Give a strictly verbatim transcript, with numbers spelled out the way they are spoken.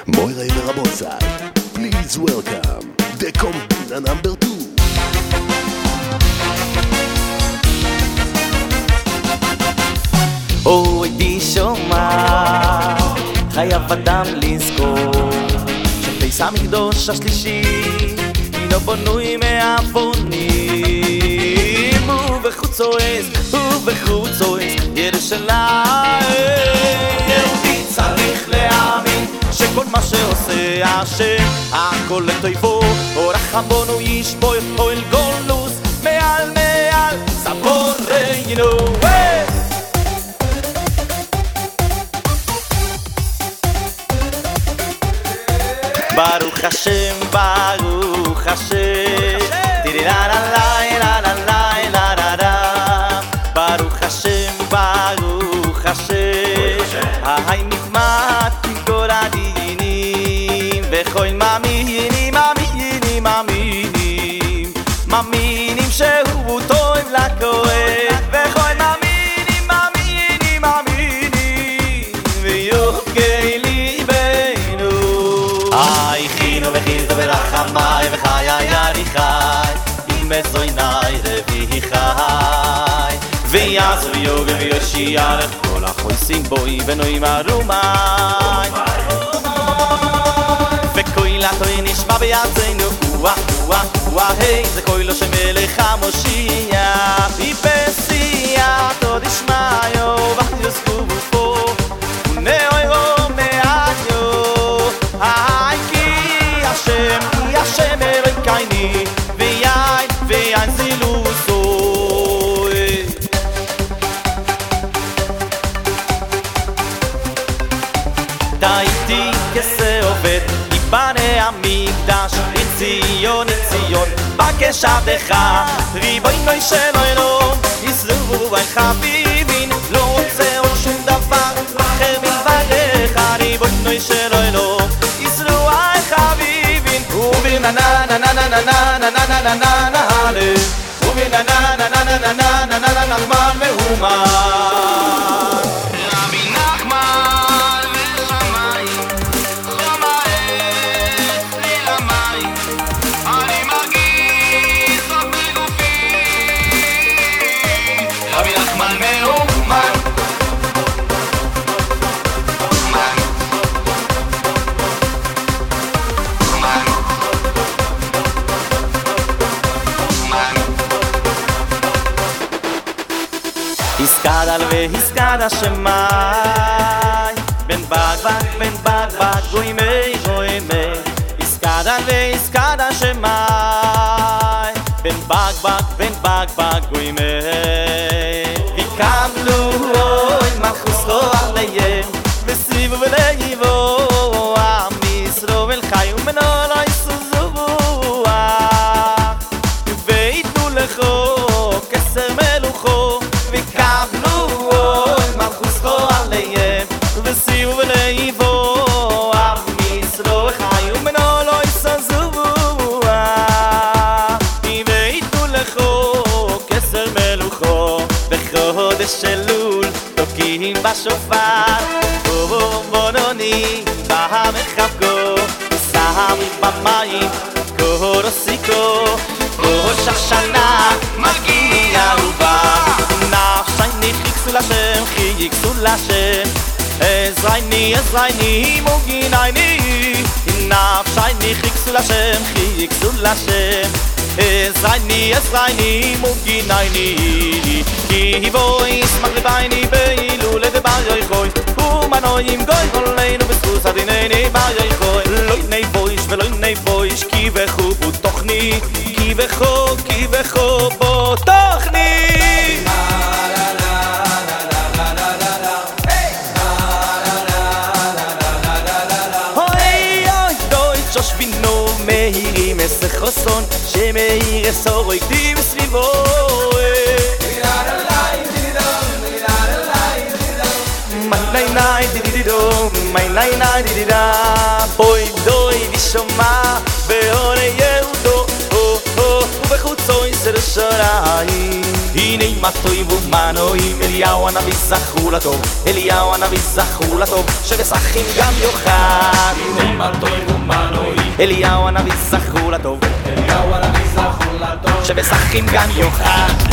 Moira ורבותיי, please welcome the Combina number two. אוי די שומע, חייב אדם לזכור שביס המקדוש השלישי הינו בנוי מאבנים, ובחוצויס, ובחוצויס ירושלים. יהודי צריך להאמין שכל מה שעושה השם הכל לטובו, ורחמנו ישבור כל גולוס מעל מעל סבורנו. Baruch Hashem, Baruch Hashem, la la la la la la la la la. Baruch Hashem, Baruch Hashem, Hay nikmat kol adinim, vechol maminim, maminim, maminim, maminim shehu tov lakoel, vechol maminim, maminim, maminim, veyokei libenu. וחינו ורחמי וחיי יריחי עם עזויני רבי חי ויעזו ויוגה ויושיע לכל החויסים בוי ונועים הרומי וקוילתו נשמע ביעצנו וואה וואה וואה היי זה קוילו שמלך המושיע בפסייתו דשמעיו וחדיוסקו בופו ונאוירו מעדיו Hashem, Hashem Elokeini, v'yain, v'yain zilusoi. Daiti כסעובד, ייבנה המקדש, ציון, ציון, בקש עבדך, ריבונו של עולם, ישרפו על חביבין, לא רוצה עוד שום דבר, אחר מלבדך, ריבונו של עולם, ישרפו על חביבין, ובינה na na na na na na na na na na na na ובינה na na na na na na na na na נחמן מהומן רבי נחמן ושמיים חמאס לי למים אני מרגיש זאת בגופי רבי נחמן מהומן Iskadal ve-iskad Hashemai Ben bag-bag, ben bag-bag Goimei, goimei Iskadal ve-iskad Hashemai Ben bag-bag, ben bag-bag Goimei V'kamlu oy malchusto aleihem V'srivu v'leivo Am Yisroel chayu meno lo yisuzuah V'yitnu lecho keser melucho וסיבו ולאיבו עם ישרו חיו מנו לא יסזו ויתנו לכו כסר מלוכו בחודש אלול תוקעים בשופר ובונבונונים במחבקו שם במים קורוסיקו ראש השנה מגיע ובא נפשי נחיקסו לשם חיקסו לשם Ezraini, Ezraini, Muginaini Nafshayni, Chiksu Lashem, Chiksu Lashem Ezraini, Ezraini, Muginaini Ki vois maglebaini beilule de bar yoichoi Umanoim goy oleinu b'zchus adineni bar yoichoi Loi nei voish veloi nei voish Ki vechu bu tochni Ki vechu, ki vechu bo tochni מאירים אסחוסון שמאיר אסור איתי בסביבו מיי ניי דידידו מיי ניי ניי דידידה בוי דוי ושומע בעוני יהודו ובחוצו יסר שרעי הנה ימים הטוב ומנועים אליהו הנביא זכו לטוב אליהו הנביא זכו לטוב שבשכים גם יוכל ימים הטוב ומנועים אליהו הנביא זכו לטוב אליהו הנביא זכו לטוב שבשכים גם יוכל